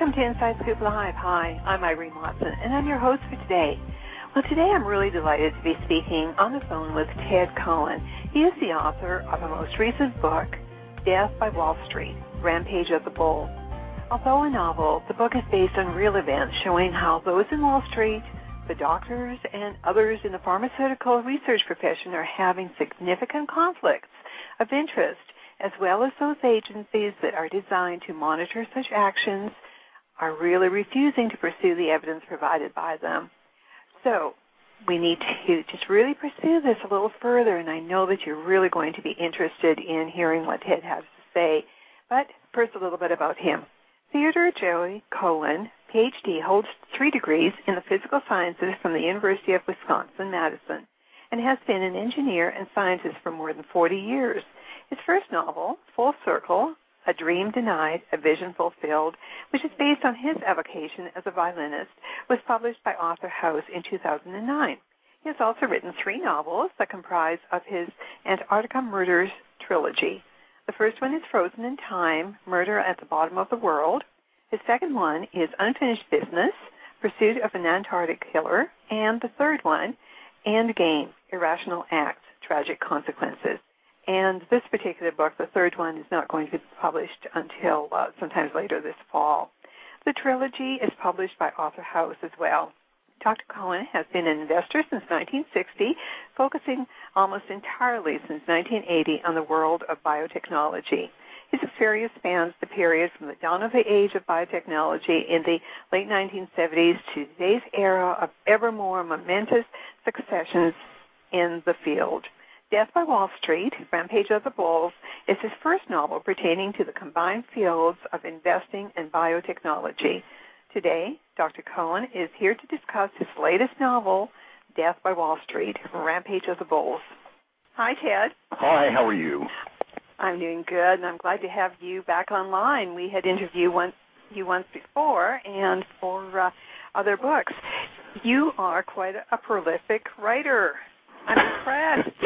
Welcome to Inside Scoop Live. Hi, I'm Irene Watson, and I'm your host for today. Well, today I'm really delighted to be speaking on the phone with Ted Cohen. He is the author of a most recent book, Death by Wall Street, Rampage of the Bulls. Although a novel, the book is based on real events showing how those in Wall Street, the doctors, and others in the pharmaceutical research profession are having significant conflicts of interest, as well as those agencies that are designed to monitor such actions are really refusing to pursue the evidence provided by them. So we need to just really pursue this a little further, and I know that you're really going to be interested in hearing what Ted has to say. But first, a little bit about him. Theodore Joey Cohen, Ph.D., holds 3 degrees in the physical sciences from the University of Wisconsin-Madison and has been an engineer and scientist for more than 40 years. His first novel, Full Circle, A Dream Denied, A Vision Fulfilled, which is based on his avocation as a violinist, was published by Author House in 2009. He has also written 3 novels that comprise of his Antarctica Murders trilogy. The first one is Frozen in Time, Murder at the Bottom of the World. His second one is Unfinished Business, Pursuit of an Antarctic Killer. And the third one, Endgame, Irrational Acts, Tragic Consequences. And this particular book, the third one, is not going to be published until sometimes later this fall. The trilogy is published by Author House as well. Dr. Cohen has been an investor since 1960, focusing almost entirely since 1980 on the world of biotechnology. His experience spans the period from the dawn of the age of biotechnology in the late 1970s to today's era of ever more momentous successions in the field. Death by Wall Street, Rampage of the Bulls, is his first novel pertaining to the combined fields of investing and biotechnology. Today, Dr. Cohen is here to discuss his latest novel, Death by Wall Street, Rampage of the Bulls. Hi, Ted. Hi, how are you? I'm doing good, and I'm glad to have you back online. We had interviewed you once before and for other books. You are quite a prolific writer. I'm impressed.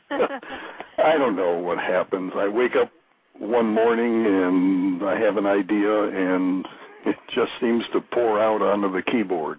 I don't know what happens. I wake up one morning and I have an idea and it just seems to pour out onto the keyboard.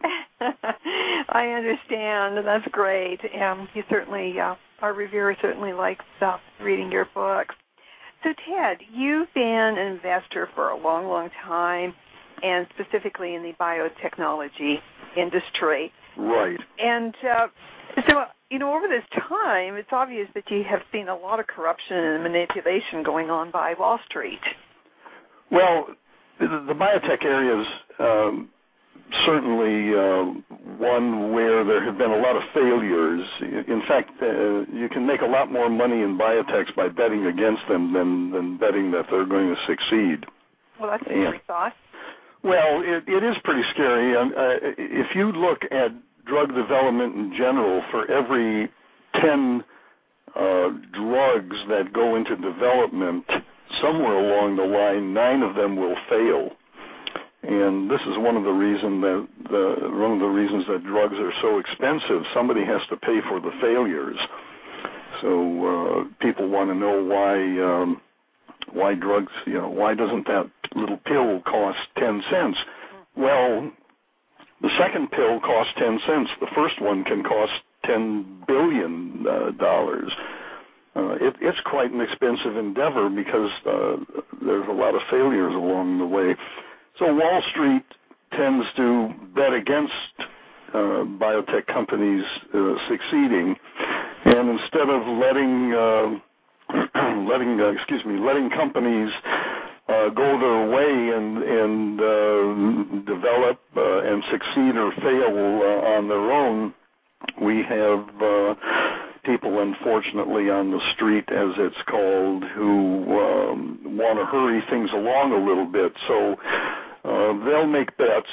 I understand. That's great. You certainly, our reviewer certainly likes reading your books. So, Ted, you've been an investor for a long, long time, and specifically in the biotechnology industry. Right. And so, over this time, it's obvious that you have seen a lot of corruption and manipulation going on by Wall Street. Well, the biotech area is certainly one where there have been a lot of failures. In fact, you can make a lot more money in biotechs by betting against them than betting that they're going to succeed. Well, that's a scary thought. Well, it is pretty scary. If you look at drug development in general, for every 10 drugs that go into development, somewhere along the line, 9 of them will fail. And this is one of the reasons that drugs are so expensive. Somebody has to pay for the failures. So people want to know why drugs, why doesn't that little pill cost 10 cents? Well, the second pill costs 10 cents. The first one can cost $10 billion. It's quite an expensive endeavor because there's a lot of failures along the way. So Wall Street tends to bet against biotech companies succeeding, and instead of letting companies go their way and develop and succeed or fail on their own, we have people, unfortunately, on the street, as it's called, who want to hurry things along a little bit. So they'll make bets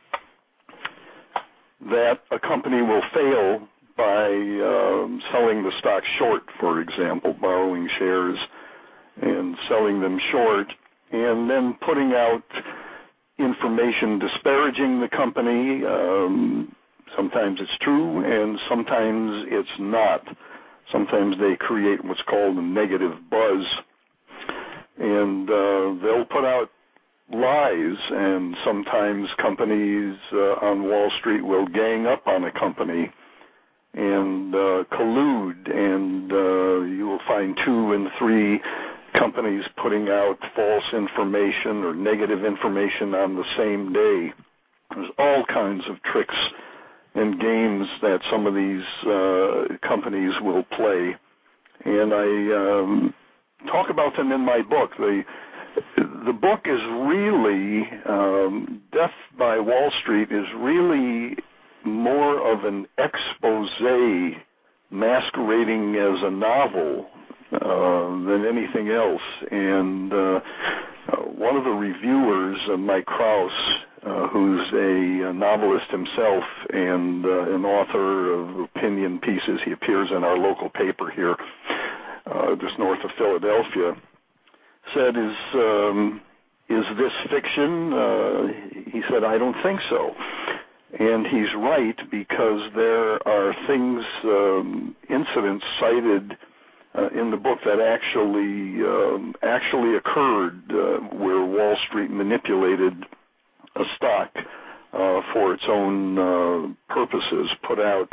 that a company will fail by selling the stock short, for example, borrowing shares and selling them short, and then putting out information disparaging the company. Sometimes it's true, and sometimes it's not. Sometimes they create what's called a negative buzz, and they'll put out lies, and sometimes companies on Wall Street will gang up on a company and collude, and you will find 2 and 3 companies putting out false information or negative information on the same day. There's all kinds of tricks and games that some of these companies will play, and I talk about them in my book. The book is really, Death by Wall Street is really more of an expose masquerading as a novel than anything else. And one of the reviewers, Mike Krause, who's a novelist himself and an author of opinion pieces, he appears in our local paper here, just north of Philadelphia, said, is this fiction? He said, I don't think so. And he's right, because there are things, incidents cited in the book that actually occurred where Wall Street manipulated a stock for its own purposes, put out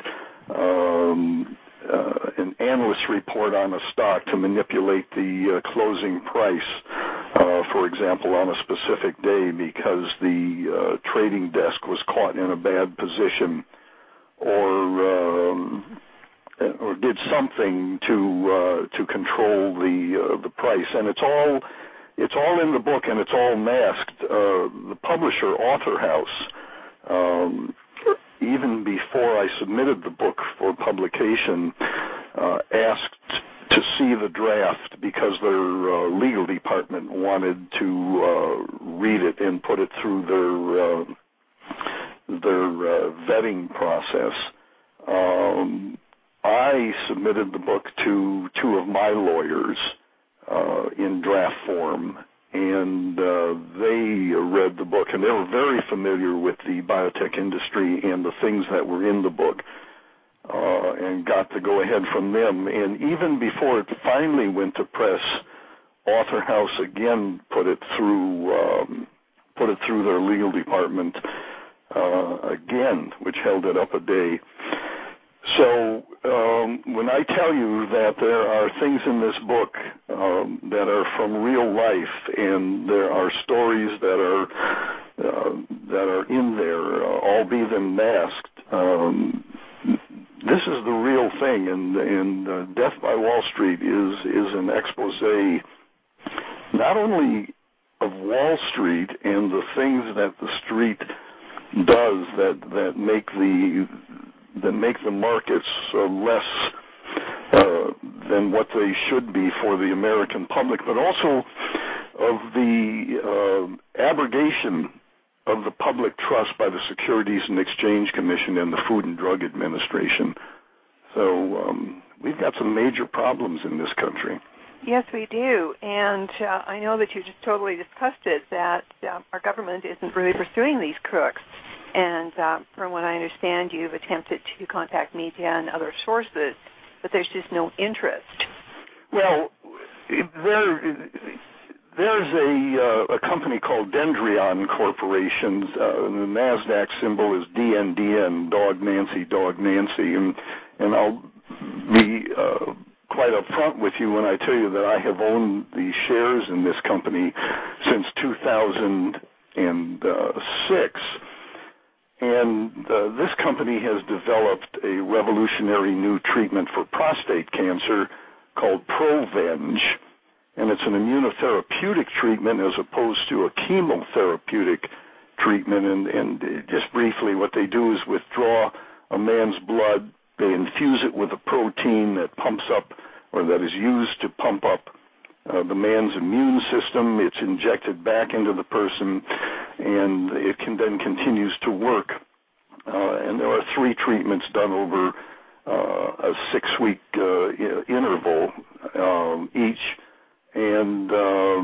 an analyst report on a stock to manipulate the closing price, for example, on a specific day because the trading desk was caught in a bad position, or did something to control the price. And it's all in the book, and it's all masked. The publisher, Author House, even before I submitted the book for publication, asked to see the draft because their legal department wanted to read it and put it through their vetting process. I submitted the book to 2 of my lawyers in draft form, and they read the book, and they were very familiar with the biotech industry and the things that were in the book, and got the go-ahead from them. And even before it finally went to press, Author House again put it through their legal department again, which held it up a day. So when I tell you that there are things in this book that are from real life, and there are stories that are in there, albeit them masked, this is the real thing. And Death by Wall Street is an expose not only of Wall Street and the things that the street does that make the markets less than what they should be for the American public, but also of the abrogation of the public trust by the Securities and Exchange Commission and the Food and Drug Administration. So we've got some major problems in this country. Yes, we do. And I know that you just totally discussed it, that our government isn't really pursuing these crooks. And from what I understand, you've attempted to contact media and other sources, but there's just no interest. Well, there's a company called Dendrion Corporation. The NASDAQ symbol is DNDN, Dog Nancy, and I'll be quite upfront with you when I tell you that I have owned the shares in this company since 2006. And this company has developed a revolutionary new treatment for prostate cancer called Provenge, and it's an immunotherapeutic treatment as opposed to a chemotherapeutic treatment. And just briefly, what they do is withdraw a man's blood, they infuse it with a protein that pumps up, or that is used to pump up the man's immune system. It's injected back into the person, and it then continues to work. And there are 3 treatments done over a 6-week interval each. And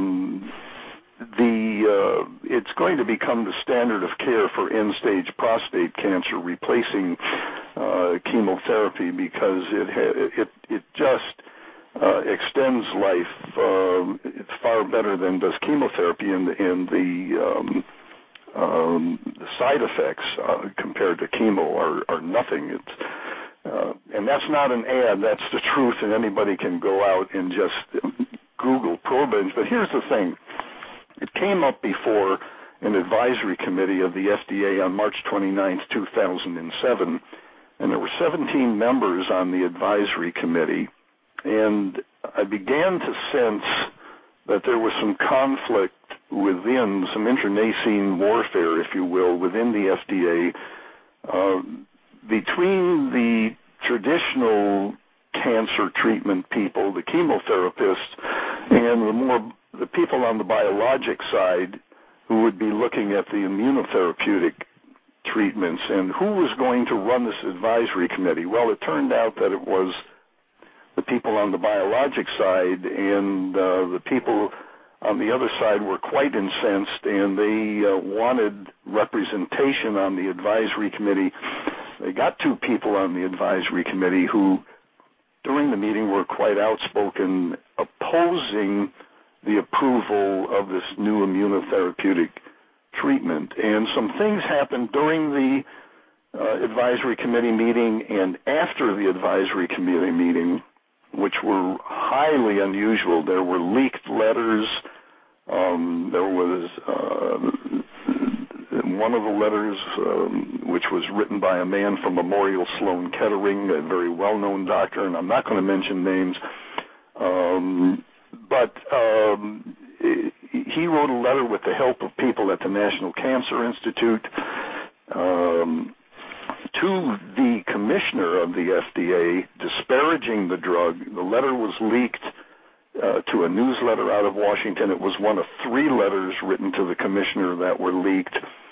it's going to become the standard of care for end-stage prostate cancer, replacing chemotherapy, because it just extends life it's far better than does chemotherapy, and the side effects compared to chemo are nothing. And that's not an ad, that's the truth, and anybody can go out and just Google Provenge. But here's the thing. It came up before an advisory committee of the FDA on March 29, 2007, and there were 17 members on the advisory committee, and I began to sense that there was some conflict within, some internecine warfare, if you will, within the FDA between the traditional cancer treatment people, the chemotherapists, and the people on the biologic side who would be looking at the immunotherapeutic treatments. And who was going to run this advisory committee? Well, it turned out that it was the people on the biologic side, and the people on the other side were quite incensed, and they wanted representation on the advisory committee. They got two people on the advisory committee who, during the meeting, were quite outspoken, opposing the approval of this new immunotherapeutic treatment. And some things happened during the advisory committee meeting and after the advisory committee meeting, which were highly unusual. There were leaked letters. There was one of the letters, which was written by a man from Memorial Sloan Kettering, a very well-known doctor, and I'm not going to mention names, but he wrote a letter with the help of people at the National Cancer Institute to the commissioner of the FDA, disparaging the drug. The letter was leaked to a newsletter out of Washington. It was one of three letters written to the commissioner that were leaked.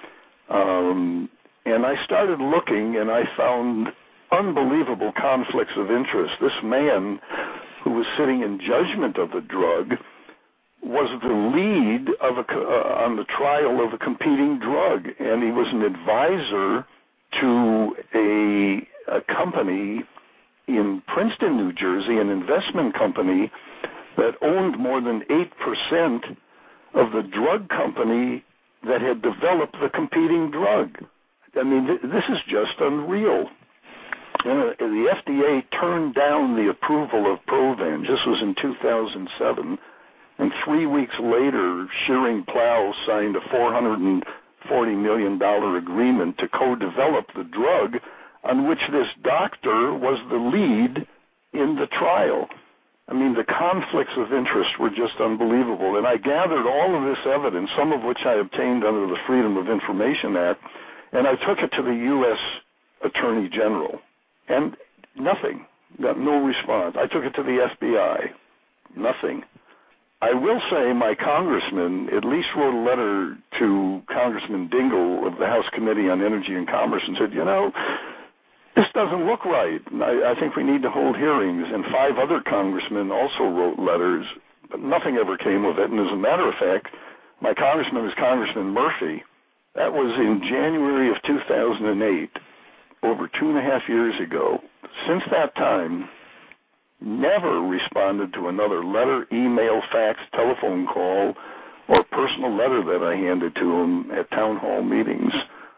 And I started looking, and I found unbelievable conflicts of interest. This man who was sitting in judgment of the drug was the lead of on the trial of a competing drug, and he was an advisor to a company in Princeton, New Jersey, an investment company that owned more than 8% of the drug company that had developed the competing drug. I mean, this is just unreal. And the FDA turned down the approval of Provenge. This was in 2007. And 3 weeks later, Schering-Plough signed a $440 million agreement to co-develop the drug on which this doctor was the lead in the trial. I mean, the conflicts of interest were just unbelievable. And I gathered all of this evidence, some of which I obtained under the Freedom of Information Act, and I took it to the U.S. Attorney General. And nothing. Got no response. I took it to the FBI. Nothing. I will say my congressman at least wrote a letter to Congressman Dingell of the House Committee on Energy and Commerce and said, this doesn't look right. I think we need to hold hearings. And 5 other congressmen also wrote letters, but nothing ever came of it. And as a matter of fact, my congressman is Congressman Murphy. That was in January of 2008, over 2.5 years ago. Since that time, never responded to another letter, email, fax, telephone call, or personal letter that I handed to him at town hall meetings.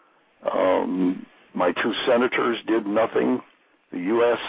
My 2 senators did nothing. The U.S.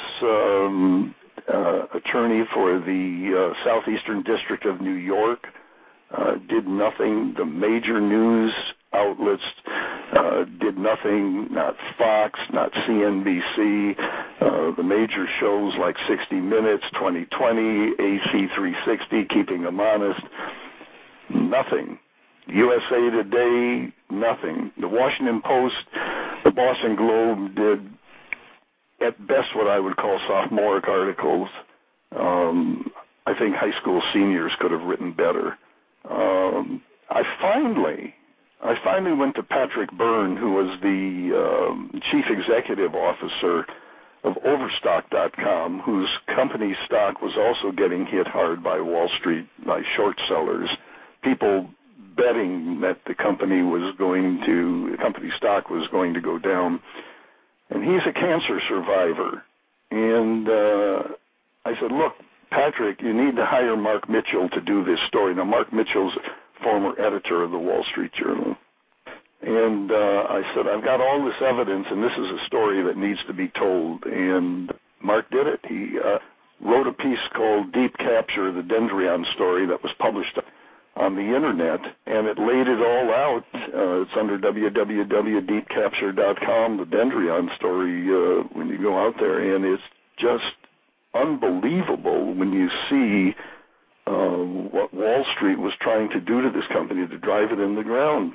attorney for the Southeastern District of New York did nothing. The major news outlets did nothing, not Fox, not CNBC, the major shows like 60 Minutes, 2020, AC 360, Keeping Them Honest, nothing. USA Today, nothing. The Washington Post, the Boston Globe did, at best, what I would call sophomoric articles. I think high school seniors could have written better. I finally went to Patrick Byrne, who was the chief executive officer of Overstock.com, whose company stock was also getting hit hard by Wall Street, by short sellers, people betting that the company stock was going to go down. And he's a cancer survivor. And I said, look, Patrick, you need to hire Mark Mitchell to do this story. Now, Mark Mitchell's former editor of the Wall Street Journal. And I said, I've got all this evidence, and this is a story that needs to be told. And Mark did it. He wrote a piece called Deep Capture, the Dendrion story, that was published on the Internet, and it laid it all out. It's under www.deepcapture.com, the Dendrion story, when you go out there. And it's just unbelievable when you see what Wall Street was trying to do to this company to drive it in the ground.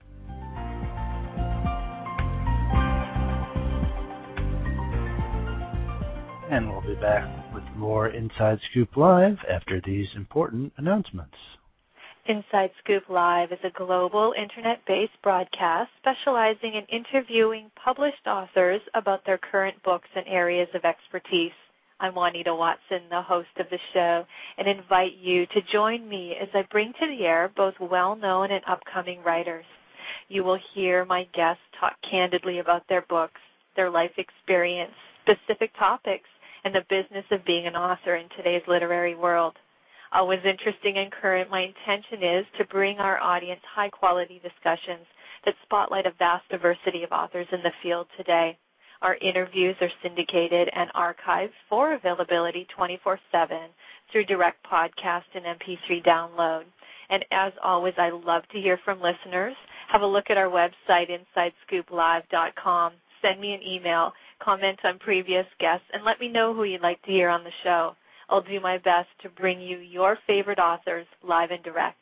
And we'll be back with more Inside Scoop Live after these important announcements. Inside Scoop Live is a global internet-based broadcast specializing in interviewing published authors about their current books and areas of expertise. I'm Juanita Watson, the host of the show, and invite you to join me as I bring to the air both well-known and upcoming writers. You will hear my guests talk candidly about their books, their life experience, specific topics, and the business of being an author in today's literary world. Always interesting and current, my intention is to bring our audience high-quality discussions that spotlight a vast diversity of authors in the field today. Our interviews are syndicated and archived for availability 24/7 through direct podcast and MP3 download. And as always, I love to hear from listeners. Have a look at our website, InsideScoopLive.com. Send me an email, comment on previous guests, and let me know who you'd like to hear on the show. I'll do my best to bring you your favorite authors live and direct.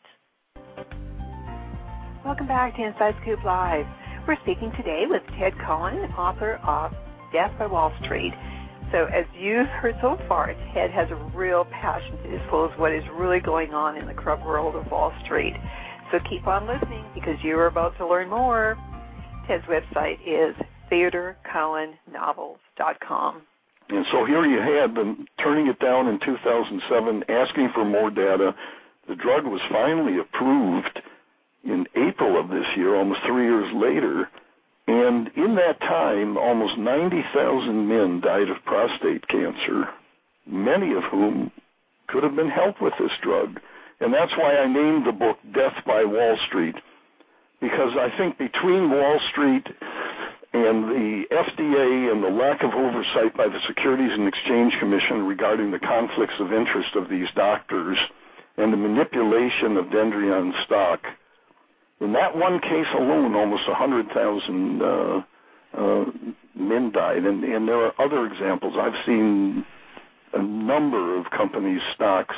Welcome back to Inside Scoop Live. We're speaking today with Ted Cohen, author of Death by Wall Street. So as you've heard so far, Ted has a real passion to disclose what is really going on in the corrupt world of Wall Street. So keep on listening because you're about to learn more. Ted's website is TheodoreCohenNovels.com. And so here you had them turning it down in 2007, asking for more data. The drug was finally approved in April of this year, almost 3 years later. And in that time, almost 90,000 men died of prostate cancer, many of whom could have been helped with this drug. And that's why I named the book Death by Wall Street, because I think between Wall Street and the FDA and the lack of oversight by the Securities and Exchange Commission regarding the conflicts of interest of these doctors and the manipulation of Dendrion stock, in that one case alone, almost 100,000 men died. And there are other examples. I've seen a number of companies' stocks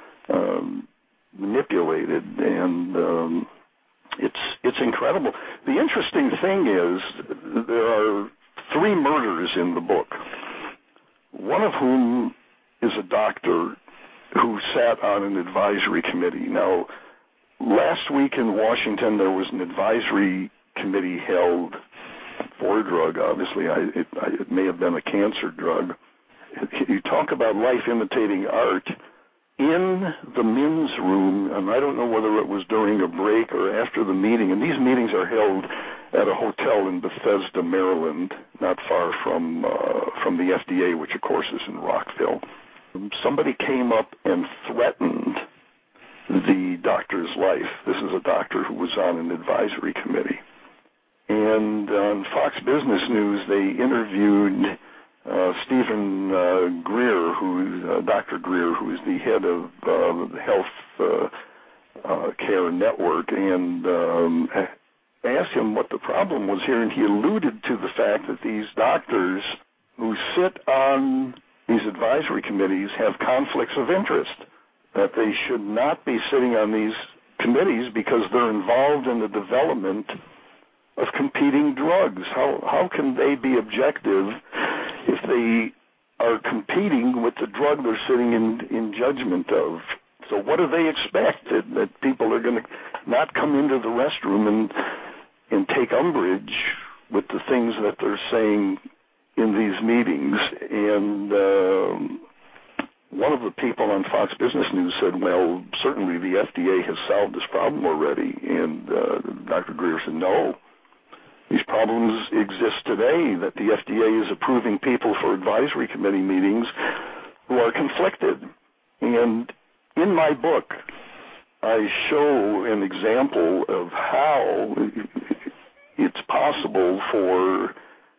manipulated, and it's incredible. The interesting thing is there are 3 murders in the book, one of whom is a doctor who sat on an advisory committee. Now, last week in Washington, there was an advisory committee held for a drug. Obviously, it may have been a cancer drug. You talk about life imitating art. In the men's room, and I don't know whether it was during a break or after the meeting, and these meetings are held at a hotel in Bethesda, Maryland, not far from the FDA, which of course is in Rockville. Somebody came up and threatened the doctor's life. This is a doctor who was on an advisory committee. And on Fox Business News, they interviewed Stephen Greer, Dr. Greer, who is the head of the Health Care Network, and asked him what the problem was here, and he alluded to the fact that these doctors who sit on these advisory committees have conflicts of interest, that they should not be sitting on these committees because they're involved in the development of competing drugs. How can they be objective if they are competing with the drug they're sitting in judgment of? So what do they expect? That people are going to not come into the restroom and take umbrage with the things that they're saying in these meetings? And one of the people on Fox Business News said, well, certainly the FDA has solved this problem already. And Dr. Greer said, no. These problems exist today, that the FDA is approving people for advisory committee meetings who are conflicted. And the FDA And in my book, I show an example of how it's possible for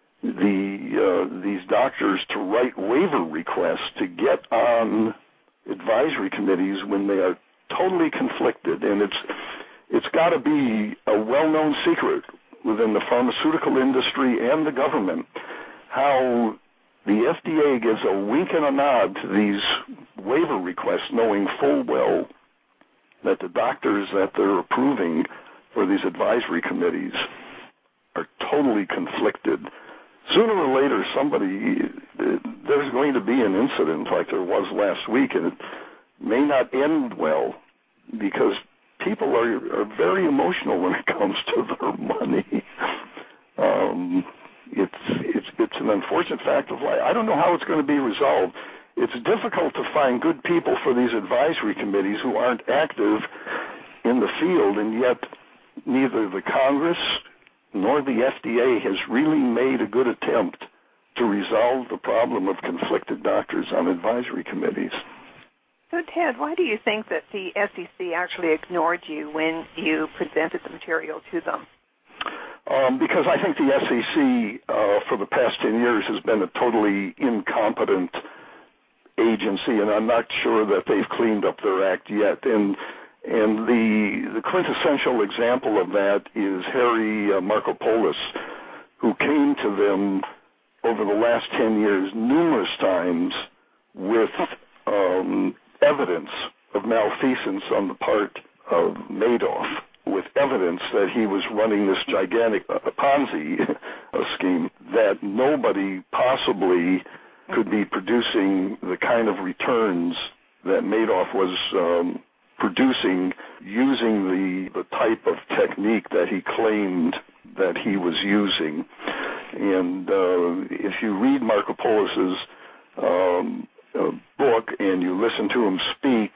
these doctors to write waiver requests to get on advisory committees when they are totally conflicted. And it's got to be a well-known secret within the pharmaceutical industry and the government how the FDA gives a wink and a nod to these waiver requests, knowing full well that the doctors that they're approving for these advisory committees are totally conflicted. Sooner or later, there's going to be an incident like there was last week, and it may not end well because people are very emotional when it comes to their money. It's an unfortunate fact of life. I don't know how it's going to be resolved. It's difficult to find good people for these advisory committees who aren't active in the field, and yet neither the Congress nor the FDA has really made a good attempt to resolve the problem of conflicted doctors on advisory committees. So, Ted, why do you think that the SEC actually ignored you when you presented the material to them? Because I think the SEC for the past 10 years has been a totally incompetent agency, and I'm not sure that they've cleaned up their act yet. And the quintessential example of that is Harry Markopolos, who came to them over the last 10 years numerous times with evidence of malfeasance on the part of Madoff, with evidence that he was running this gigantic Ponzi scheme, that nobody possibly could be producing the kind of returns that Madoff was producing using the type of technique that he claimed that he was using. And if you read Markopolos' book and you listen to him speak,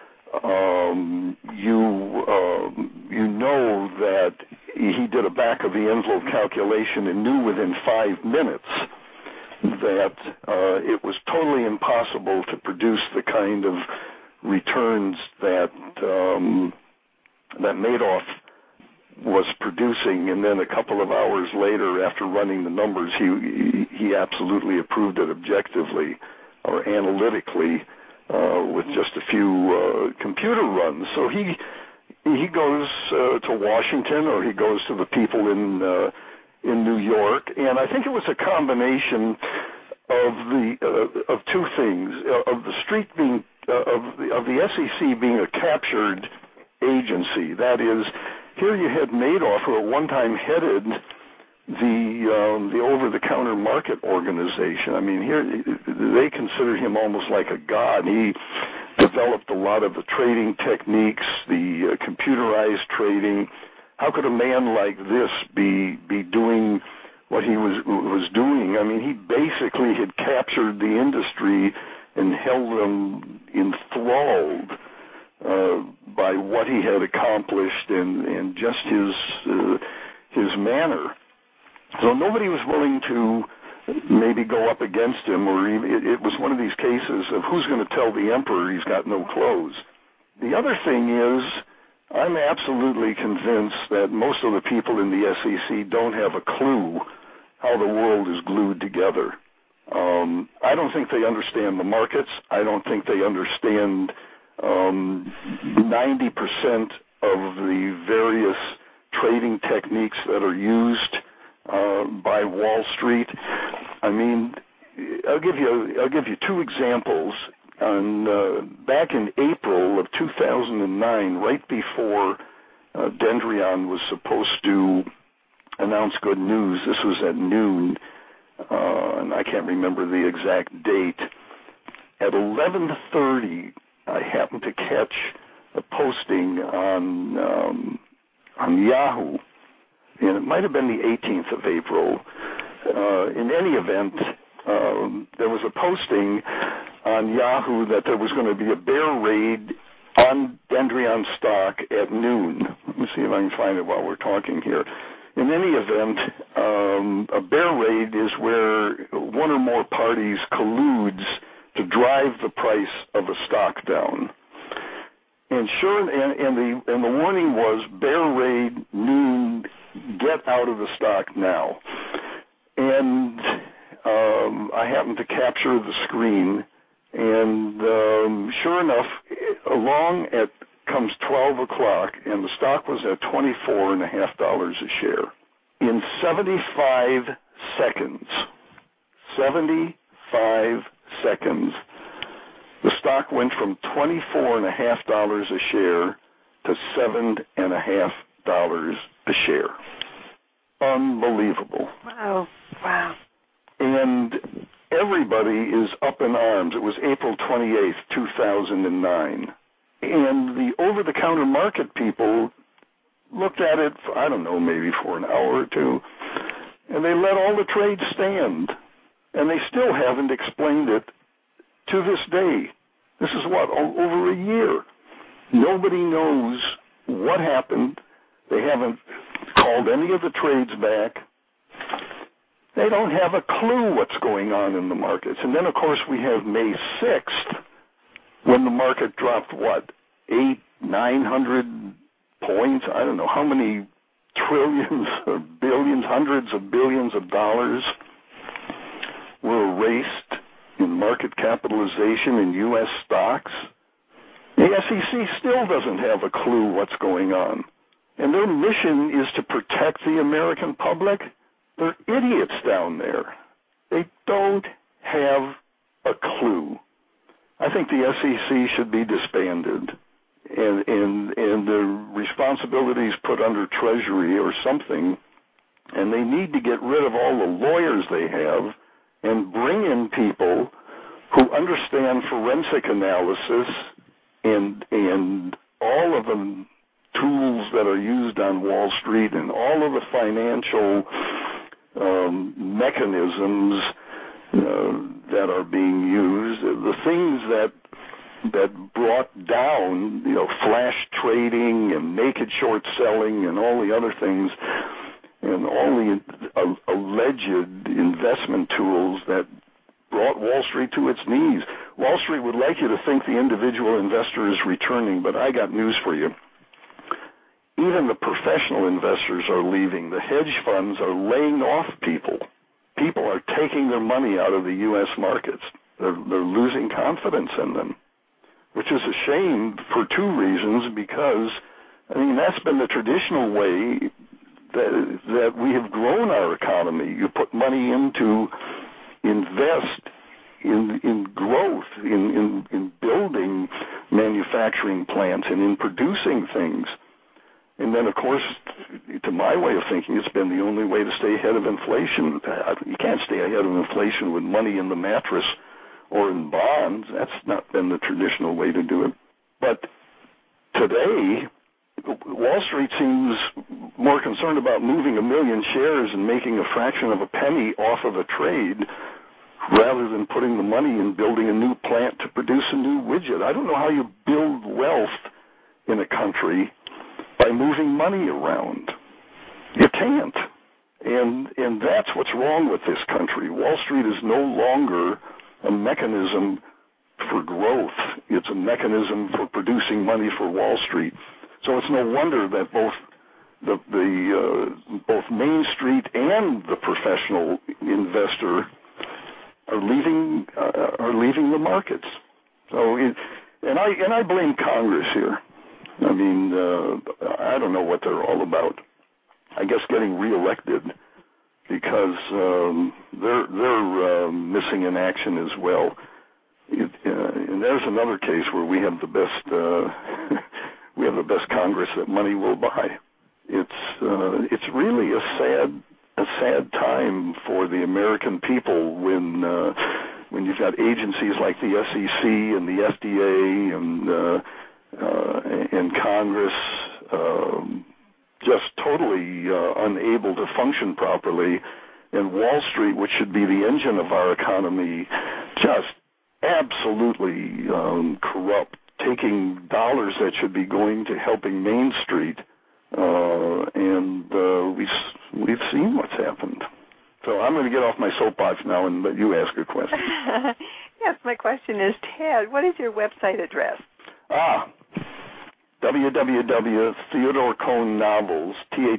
you know that he did a back-of-the-envelope calculation and knew within 5 minutes that it was totally impossible to produce the kind of returns that Madoff was producing. And then a couple of hours later, after running the numbers, he absolutely approved it objectively or analytically with just a few computer runs. So he goes to Washington, or he goes to the people in New York, and I think it was a combination of two things: of the street being of the SEC being a captured agency. That is, here you had Madoff, who at one time headed the over-the-counter market organization. I mean, here they consider him almost like a god. He developed a lot of the trading techniques, the computerized trading. How could a man like this be doing what he was doing? I mean, he basically had captured the industry and held them enthralled by what he had accomplished and just his manner. So nobody was willing to maybe go up against him, or it was one of these cases of who's going to tell the emperor he's got no clothes. The other thing is, I'm absolutely convinced that most of the people in the SEC don't have a clue how the world is glued together. I don't think they understand the markets. I don't think they understand 90% of the various trading techniques that are used by Wall Street. I mean, I'll give you two examples. Back in April of 2009, right before Dendrian was supposed to announce good news, this was at noon, and I can't remember the exact date. At 11:30, I happened to catch a posting on Yahoo, and it might have been the 18th of April. In any event, there was a posting on Yahoo that there was going to be a bear raid on Dendrian stock at noon. Let me see if I can find it while we're talking here. In any event, a bear raid is where one or more parties colludes to drive the price of a stock down. And the warning was bear raid noon, get out of the stock now. And I happened to capture the screen, and sure enough, along comes 12 o'clock, and the stock was at $24.50 a share. In 75 seconds, the stock went from $24.50 a share to $7.50 a share. Unbelievable. Wow. And everybody is up in arms. It was April 28th, 2009. And the over-the-counter market people looked at it, for, I don't know, maybe for an hour or two, and they let all the trades stand. And they still haven't explained it to this day. This is over a year. Nobody knows what happened. They haven't called any of the trades back. They don't have a clue what's going on in the markets. And then, of course, we have May 6th, when the market dropped, 900 points? I don't know how many trillions or billions, hundreds of billions of dollars were erased in market capitalization in U.S. stocks. The SEC still doesn't have a clue what's going on. And their mission is to protect the American public. They're idiots down there. They don't have a clue. I think the SEC should be disbanded and the responsibilities put under Treasury or something, and they need to get rid of all the lawyers they have and bring in people who understand forensic analysis and all of the tools that are used on Wall Street and all of the financial mechanisms that are being used, the things that brought down, flash trading and naked short selling and all the other things, and all the alleged investment tools that brought Wall Street to its knees. Wall Street would like you to think the individual investor is returning, but I got news for you. Even the professional investors are leaving. The hedge funds are laying off people. People are taking their money out of the U.S. markets. They're losing confidence in them, which is a shame for two reasons, because, that's been the traditional way that we have grown our economy. You put money in to invest in growth, in building manufacturing plants and in producing things. And then, of course, to my way of thinking, it's been the only way to stay ahead of inflation. You can't stay ahead of inflation with money in the mattress or in bonds. That's not been the traditional way to do it. But today, Wall Street seems more concerned about moving 1 million shares and making a fraction of a penny off of a trade rather than putting the money in building a new plant to produce a new widget. I don't know how you build wealth in a country by moving money around. You can't. And that's what's wrong with this country. Wall Street is no longer a mechanism for growth. It's a mechanism for producing money for Wall Street. So it's no wonder that both Main Street and the professional investor are leaving the markets. So and I blame Congress here. I don't know what they're all about. I guess getting reelected, because they're missing in action as well. And there's another case where we have the best Congress that money will buy. It's really a sad time for the American people when you've got agencies like the SEC and the FDA and Congress just totally unable to function properly, and Wall Street, which should be the engine of our economy, just absolutely corrupt, taking dollars that should be going to helping Main Street, and we've seen what's happened. So I'm going to get off my soapbox now and let you ask a question. Yes, my question is, Ted, what is your website address? www.TheodoreCohnNovels,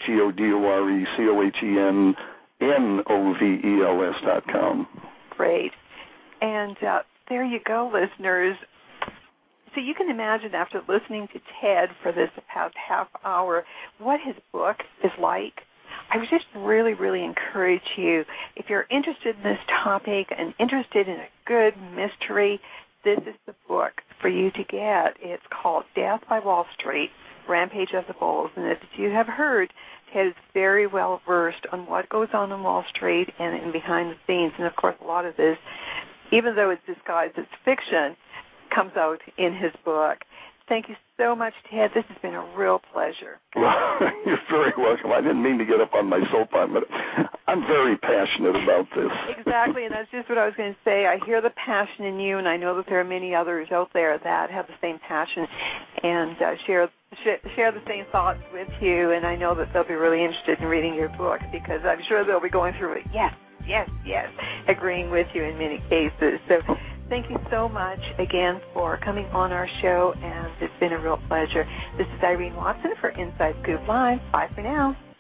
TheodoreCohnNovels.com. Great. And there you go, listeners. So you can imagine after listening to Ted for this past half hour what his book is like. I would just really, really encourage you, if you're interested in this topic and interested in a good mystery, this is the book for you to get. It's called Death by Wall Street, Rampage of the Bulls. And as you have heard, Ted is very well versed on what goes on Wall Street and behind the scenes. And, of course, a lot of this, even though it's disguised as fiction, comes out in his book. Thank you so much, Ted. This has been a real pleasure. Well, you're very welcome. I didn't mean to get up on my soapbox, but I'm very passionate about this. Exactly, and that's just what I was going to say. I hear the passion in you, and I know that there are many others out there that have the same passion and share the same thoughts with you, and I know that they'll be really interested in reading your book because I'm sure they'll be going through it, yes, agreeing with you in many cases. So thank you so much again for coming on our show, and it's been a real pleasure. This is Irene Watson for Inside Scoop Live. Bye for now.